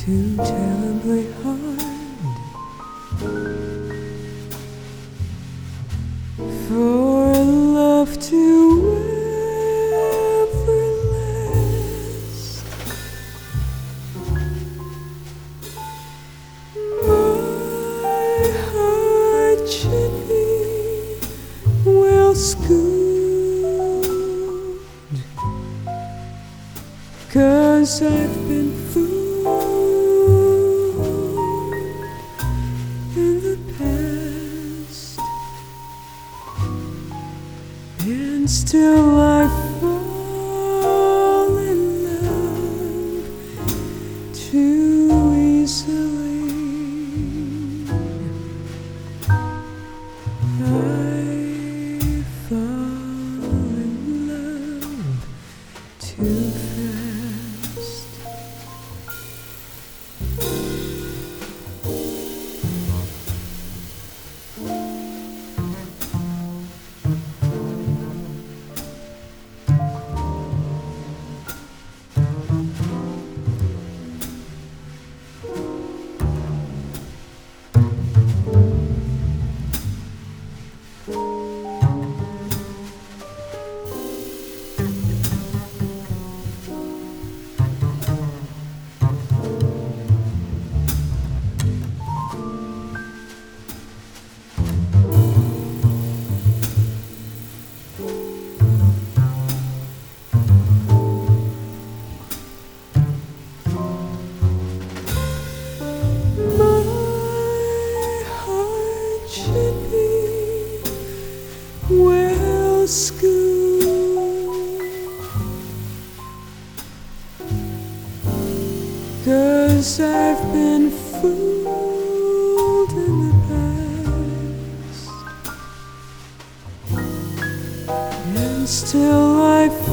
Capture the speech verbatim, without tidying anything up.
too terribly hard for love to ever last. My heart should be well schooled, 'cause I've been fooled in the past, and still I fall in love too easily. I fall in love too fast. Well schooled, 'cause I've been fooled in the past, and still I